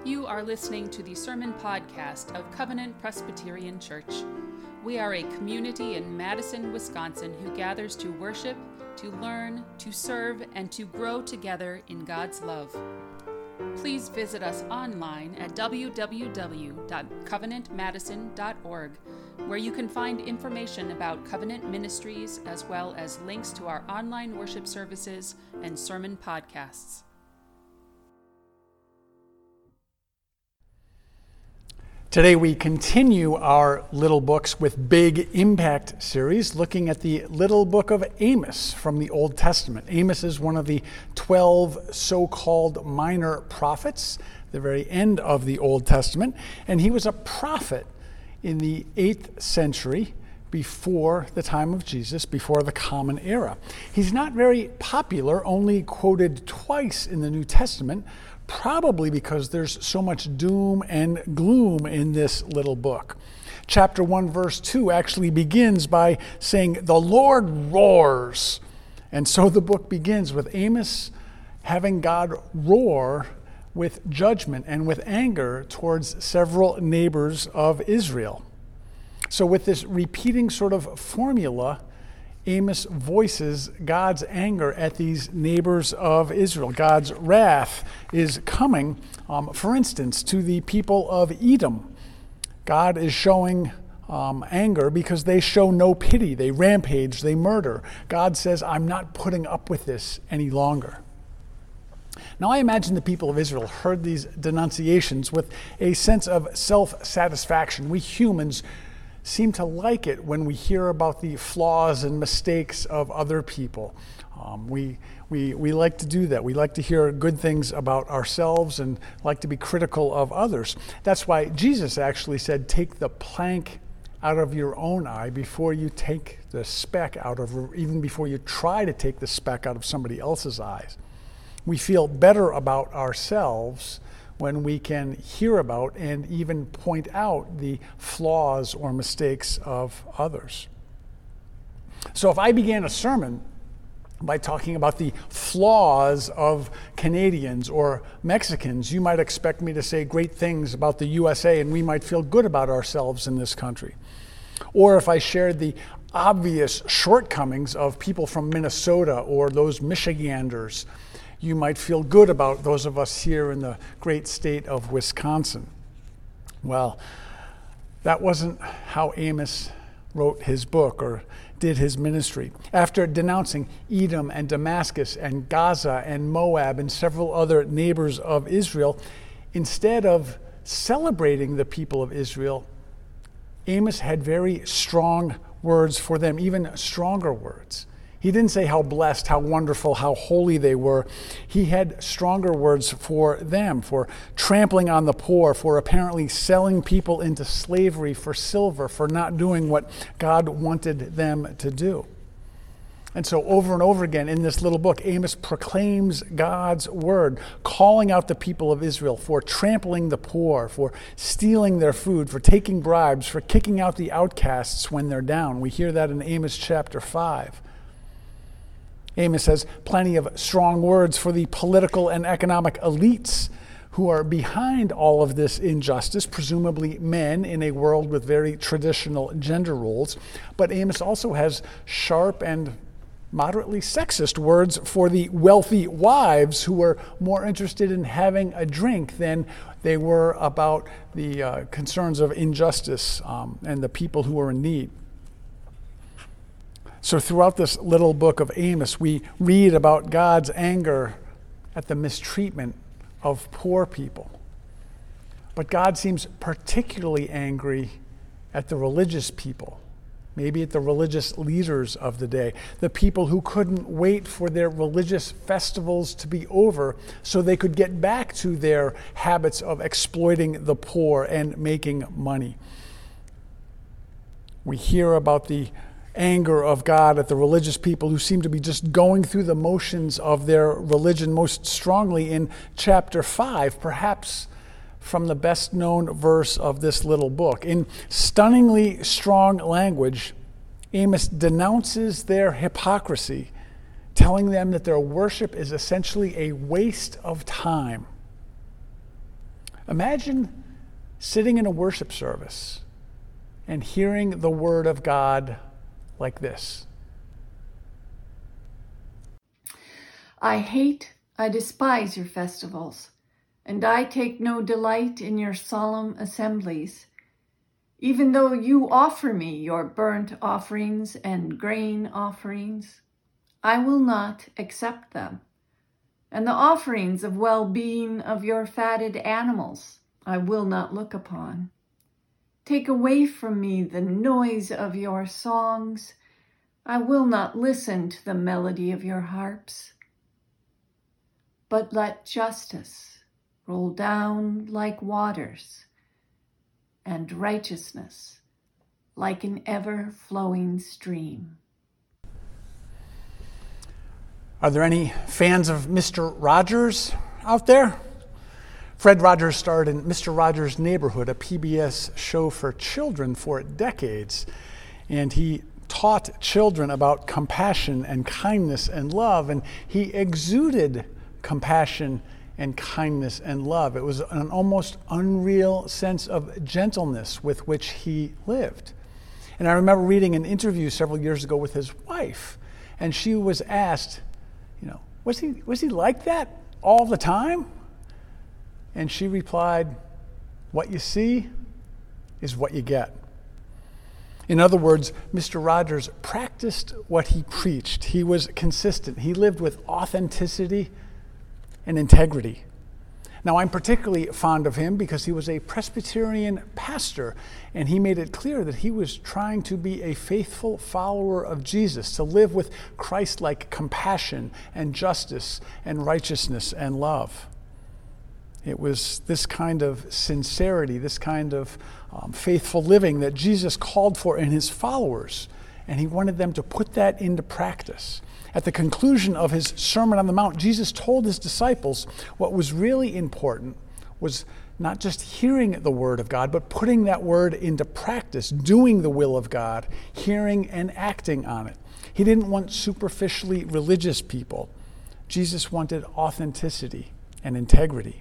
You are listening to the sermon podcast of Covenant Presbyterian Church. We are a community in Madison, Wisconsin who gathers to worship, to learn, to serve, and to grow together in God's love. Please visit us online at www.covenantmadison.org, where you can find information about Covenant Ministries as well as links to our online worship services and sermon podcasts. Today we continue our Little Books with Big Impact series, looking at the little book of Amos from the Old Testament. Amos is one of the 12 so-called minor prophets, the very end of the Old Testament, and he was a prophet in the 8th century before the time of Jesus, before the Common Era. He's not very popular, only quoted twice in the New Testament, probably because there's so much doom and gloom in this little book. Chapter 1, verse 2 actually begins by saying, "The Lord roars." And so the book begins with Amos having God roar with judgment and with anger towards several neighbors of Israel. So with this repeating sort of formula, Amos voices God's anger at these neighbors of Israel. God's wrath is coming, for instance, to the people of Edom. God is showing anger because they show no pity. They rampage, they murder. God says, "I'm not putting up with this any longer." Now I imagine the people of Israel heard these denunciations with a sense of self-satisfaction. We humans seem to like it when we hear about the flaws and mistakes of other people. We like to do that. We like to hear good things about ourselves and like to be critical of others. That's why Jesus actually said, "Take the plank out of your own eye before you take the speck out of, or even before you try to take the speck out of somebody else's eyes." We feel better about ourselves when we can hear about and even point out the flaws or mistakes of others. So if I began a sermon by talking about the flaws of Canadians or Mexicans, you might expect me to say great things about the USA and we might feel good about ourselves in this country. Or if I shared the obvious shortcomings of people from Minnesota or those Michiganders, you might feel good about those of us here in the great state of Wisconsin. Well, that wasn't how Amos wrote his book or did his ministry. After denouncing Edom and Damascus and Gaza and Moab and several other neighbors of Israel, instead of celebrating the people of Israel, Amos had very strong words for them, even stronger words. He didn't say how blessed, how wonderful, how holy they were. He had stronger words for them, for trampling on the poor, for apparently selling people into slavery for silver, for not doing what God wanted them to do. And so over and over again in this little book, Amos proclaims God's word, calling out the people of Israel for trampling the poor, for stealing their food, for taking bribes, for kicking out the outcasts when they're down. We hear that in Amos chapter 5. Amos has plenty of strong words for the political and economic elites who are behind all of this injustice, presumably men in a world with very traditional gender roles. But Amos also has sharp and moderately sexist words for the wealthy wives who were more interested in having a drink than they were about the concerns of injustice and the people who are in need. So throughout this little book of Amos, we read about God's anger at the mistreatment of poor people. But God seems particularly angry at the religious people, maybe at the religious leaders of the day, the people who couldn't wait for their religious festivals to be over so they could get back to their habits of exploiting the poor and making money. We hear about the anger of God at the religious people who seem to be just going through the motions of their religion most strongly in chapter 5, perhaps from the best known verse of this little book. In stunningly strong language, Amos denounces their hypocrisy, telling them that their worship is essentially a waste of time. Imagine sitting in a worship service and hearing the word of God like this. I despise your festivals, and I take no delight in your solemn assemblies. Even though you offer me your burnt offerings and grain offerings, I will not accept them. And the offerings of well-being of your fatted animals I will not look upon. Take away from me the noise of your songs. I will not listen to the melody of your harps. But let justice roll down like waters, and righteousness like an ever-flowing stream. Are there any fans of Mr. Rogers out there? Fred Rogers starred in Mr. Rogers' Neighborhood, a PBS show for children for decades, and he taught children about compassion and kindness and love, and he exuded compassion and kindness and love. It was an almost unreal sense of gentleness with which he lived. And I remember reading an interview several years ago with his wife, and she was asked, was he like that all the time? And she replied, what you see is what you get. In other words, Mr. Rogers practiced what he preached. He was consistent. He lived with authenticity and integrity. Now, I'm particularly fond of him because he was a Presbyterian pastor, and he made it clear that he was trying to be a faithful follower of Jesus, to live with Christ-like compassion and justice and righteousness and love. It was this kind of sincerity, this kind of faithful living that Jesus called for in his followers, and he wanted them to put that into practice. At the conclusion of his Sermon on the Mount, Jesus told his disciples what was really important was not just hearing the word of God, but putting that word into practice, doing the will of God, hearing and acting on it. He didn't want superficially religious people. Jesus wanted authenticity and integrity.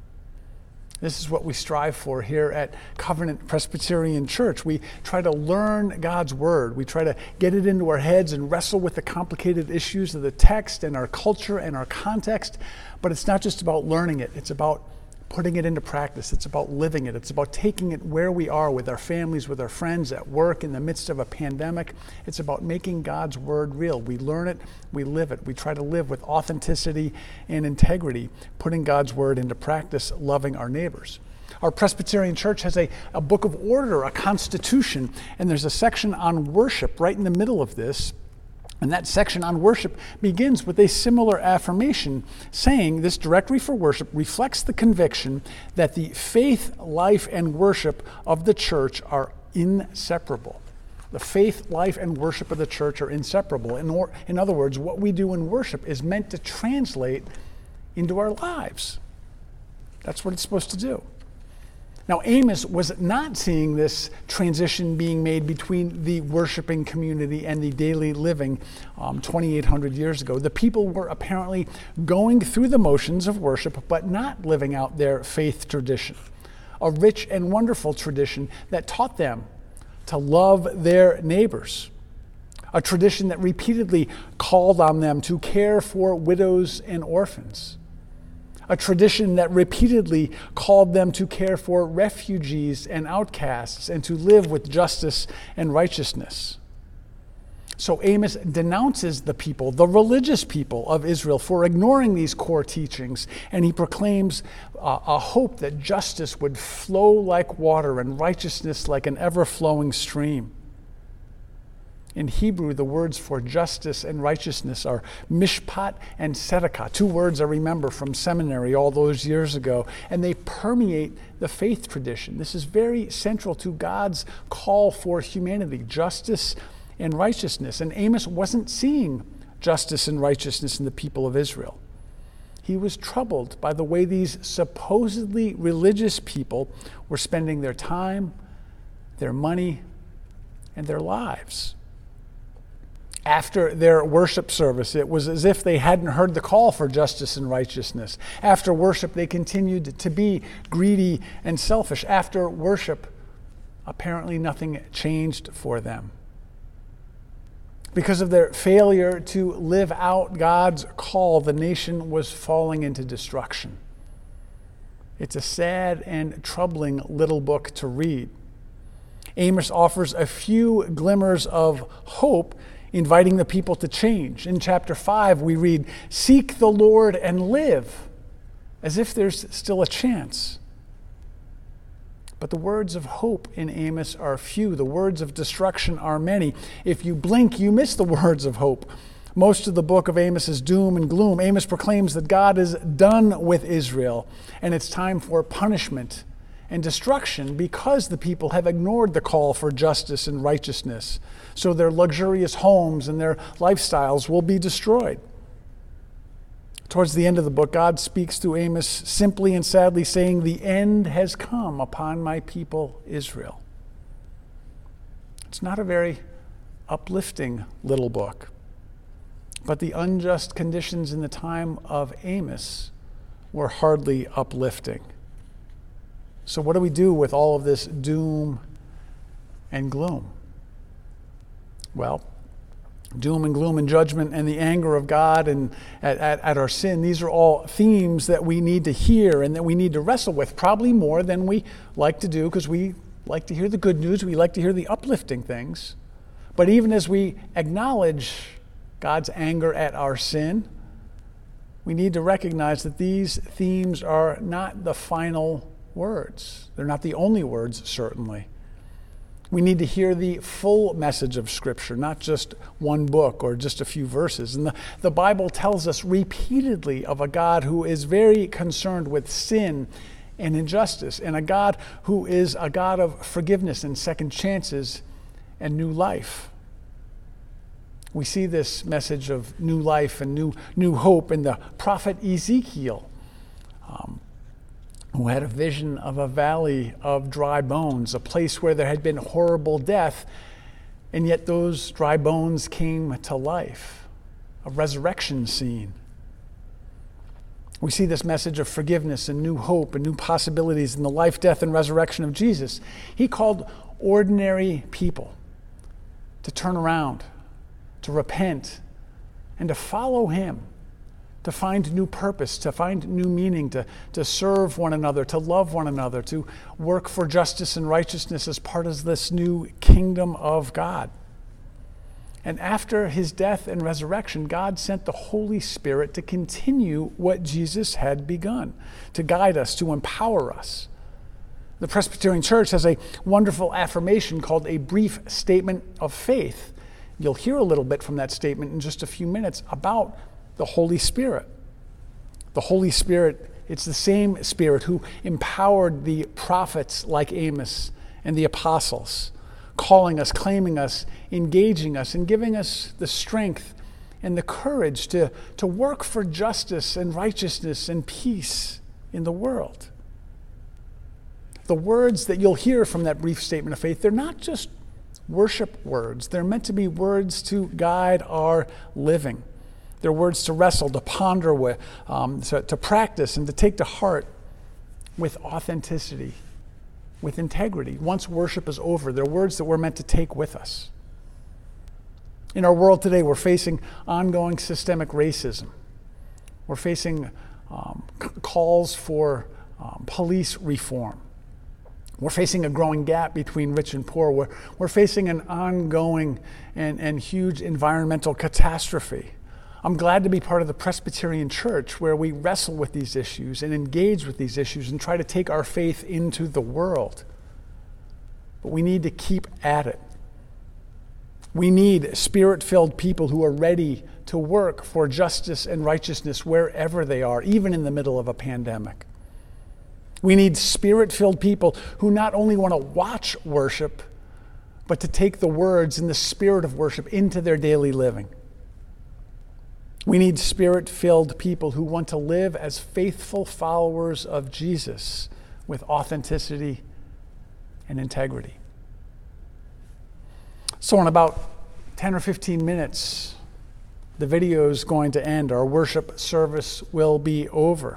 This is what we strive for here at Covenant Presbyterian Church. We try to learn God's Word. We try to get it into our heads and wrestle with the complicated issues of the text and our culture and our context. But it's not just about learning it. It's about putting it into practice. It's about living it. It's about taking it where we are with our families, with our friends, at work, in the midst of a pandemic. It's about making God's Word real. We learn it, we live it. We try to live with authenticity and integrity, putting God's Word into practice, loving our neighbors. Our Presbyterian Church has a book of order, a constitution, and there's a section on worship right in the middle of this. And that section on worship begins with a similar affirmation saying this directory for worship reflects the conviction that the faith, life, and worship of the church are inseparable. The faith, life, and worship of the church are inseparable. In other words, what we do in worship is meant to translate into our lives. That's what it's supposed to do. Now, Amos was not seeing this transition being made between the worshiping community and the daily living 2,800 years ago. The people were apparently going through the motions of worship, but not living out their faith tradition, a rich and wonderful tradition that taught them to love their neighbors, a tradition that repeatedly called on them to care for widows and orphans, a tradition that repeatedly called them to care for refugees and outcasts and to live with justice and righteousness. So Amos denounces the people, the religious people of Israel, for ignoring these core teachings, and he proclaims a hope that justice would flow like water and righteousness like an ever-flowing stream. In Hebrew, the words for justice and righteousness are mishpat and tzedakah, two words I remember from seminary all those years ago, and they permeate the faith tradition. This is very central to God's call for humanity, justice and righteousness. And Amos wasn't seeing justice and righteousness in the people of Israel. He was troubled by the way these supposedly religious people were spending their time, their money, and their lives. After their worship service, it was as if they hadn't heard the call for justice and righteousness. After worship, they continued to be greedy and selfish. After worship, apparently nothing changed for them. Because of their failure to live out God's call, the nation was falling into destruction. It's a sad and troubling little book to read. Amos offers a few glimmers of hope, inviting the people to change. In chapter 5, we read, "Seek the Lord and live," as if there's still a chance. But the words of hope in Amos are few. The words of destruction are many. If you blink, you miss the words of hope. Most of the book of Amos is doom and gloom. Amos proclaims that God is done with Israel, and it's time for punishment and destruction because the people have ignored the call for justice and righteousness. So their luxurious homes and their lifestyles will be destroyed. Towards the end of the book, God speaks to Amos simply and sadly saying, "The end has come upon my people Israel." It's not a very uplifting little book, but the unjust conditions in the time of Amos were hardly uplifting. So what do we do with all of this doom and gloom? Well, doom and gloom and judgment and the anger of God and at our sin, these are all themes that we need to hear and that we need to wrestle with, probably more than we like to do because we like to hear the good news, we like to hear the uplifting things. But even as we acknowledge God's anger at our sin, we need to recognize that these themes are not the final words. They're not the only words, certainly. We need to hear the full message of Scripture, not just one book or just a few verses. And the Bible tells us repeatedly of a God who is very concerned with sin and injustice, and a God who is a God of forgiveness and second chances and new life. We see this message of new life and new hope in the prophet Ezekiel, who had a vision of a valley of dry bones, a place where there had been horrible death, and yet those dry bones came to life, a resurrection scene. We see this message of forgiveness and new hope and new possibilities in the life, death, and resurrection of Jesus. He called ordinary people to turn around, to repent, and to follow him, to find new purpose, to find new meaning, to serve one another, to love one another, to work for justice and righteousness as part of this new kingdom of God. And after his death and resurrection, God sent the Holy Spirit to continue what Jesus had begun, to guide us, to empower us. The Presbyterian Church has a wonderful affirmation called a brief statement of faith. You'll hear a little bit from that statement in just a few minutes about the Holy Spirit. The Holy Spirit, it's the same Spirit who empowered the prophets like Amos and the apostles, calling us, claiming us, engaging us, and giving us the strength and the courage to work for justice and righteousness and peace in the world. The words that you'll hear from that brief statement of faith, they're not just worship words. They're meant to be words to guide our living. They're words to wrestle, to ponder with, to practice, and to take to heart with authenticity, with integrity. Once worship is over, they're words that we're meant to take with us. In our world today, we're facing ongoing systemic racism. We're facing calls for police reform. We're facing a growing gap between rich and poor. We're facing an ongoing and huge environmental catastrophe. I'm glad to be part of the Presbyterian Church where we wrestle with these issues and engage with these issues and try to take our faith into the world. But we need to keep at it. We need Spirit-filled people who are ready to work for justice and righteousness wherever they are, even in the middle of a pandemic. We need Spirit-filled people who not only want to watch worship, but to take the words and the spirit of worship into their daily living. We need Spirit-filled people who want to live as faithful followers of Jesus with authenticity and integrity. So in about 10 or 15 minutes, the video is going to end. Our worship service will be over.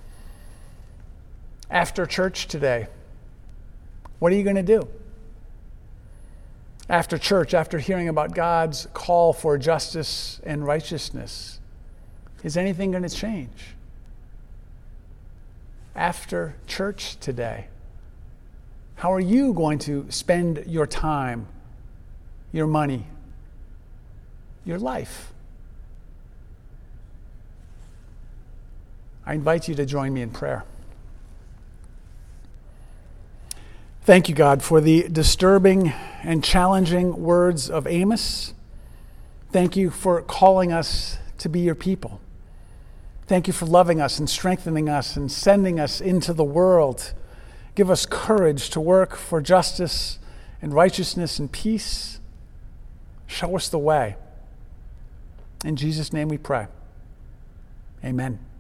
After church today, what are you going to do? After church, after hearing about God's call for justice and righteousness, is anything going to change? After church today, how are you going to spend your time, your money, your life? I invite you to join me in prayer. Thank you, God, for the disturbing and challenging words of Amos. Thank you for calling us to be your people. Thank you for loving us and strengthening us and sending us into the world. Give us courage to work for justice and righteousness and peace. Show us the way. In Jesus' name we pray. Amen.